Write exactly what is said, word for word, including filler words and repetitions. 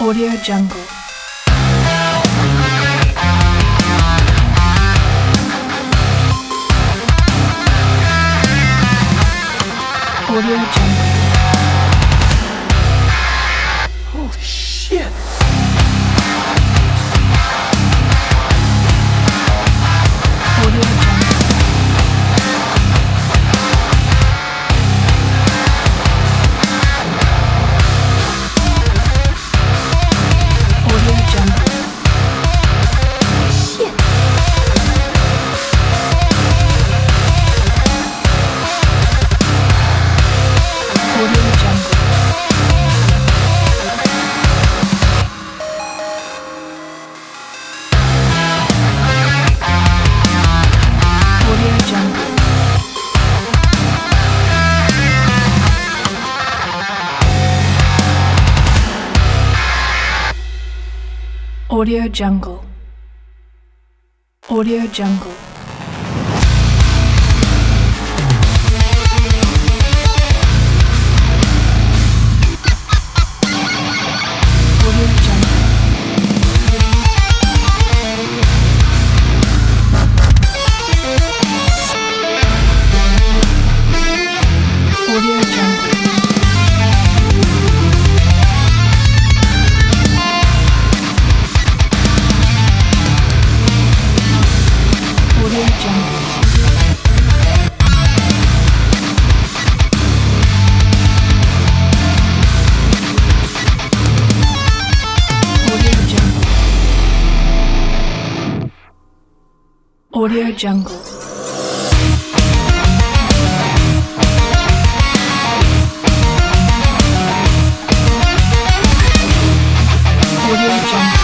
Audio Jungle. Audio Jungle. Oh shit. Audio Jungle. Audio Jungle. Shit. Audio Jungle. Audio Jungle. Audio Jungle. Audio Jungle. Audio Jungle. Audio Jungle. Audio Jungle. Audio Jungle. Audio Jungle. Audio Jungle.